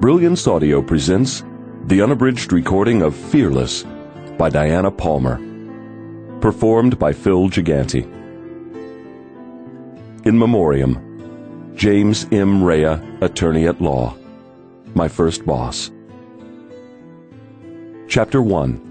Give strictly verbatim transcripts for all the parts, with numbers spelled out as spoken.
Brilliance Audio presents the unabridged recording of Fearless by Diana Palmer, performed by Phil Gigante. In Memoriam, James M. Rea, Attorney at Law, my first boss. Chapter one.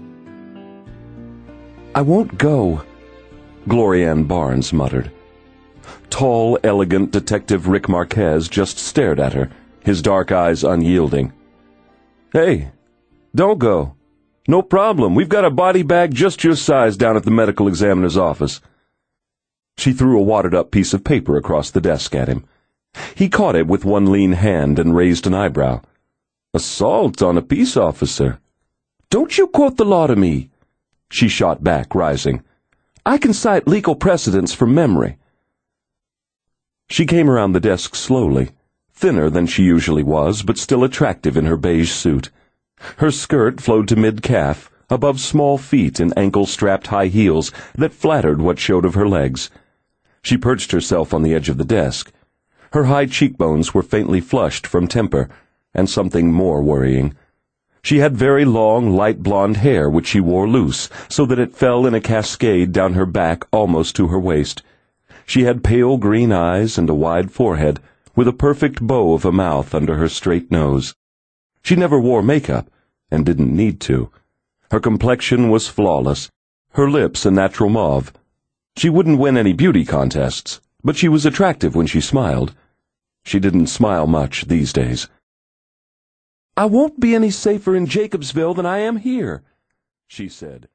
"I won't go," Glorianne Barnes muttered. Tall, elegant Detective Rick Marquez just stared at her, his dark eyes unyielding. "Hey, don't go. No problem. We've got a body bag just your size down at the medical examiner's office." She threw a wadded-up piece of paper across the desk at him. He caught it with one lean hand and raised an eyebrow. "Assault on a peace officer? Don't you quote the law to me," she shot back, rising. "I can cite legal precedents from memory." She came around the desk slowly, thinner than she usually was, but still attractive in her beige suit. Her skirt flowed to mid-calf, above small feet in ankle-strapped high heels that flattered what showed of her legs. She perched herself on the edge of the desk. Her high cheekbones were faintly flushed from temper, and something more worrying. She had very long, light blonde hair which she wore loose, so that it fell in a cascade down her back almost to her waist. She had pale green eyes and a wide forehead, with a perfect bow of a mouth under her straight nose. She never wore makeup, and didn't need to. Her complexion was flawless, her lips a natural mauve. She wouldn't win any beauty contests, but she was attractive when she smiled. She didn't smile much these days. "I won't be any safer in Jacobsville than I am here," she said.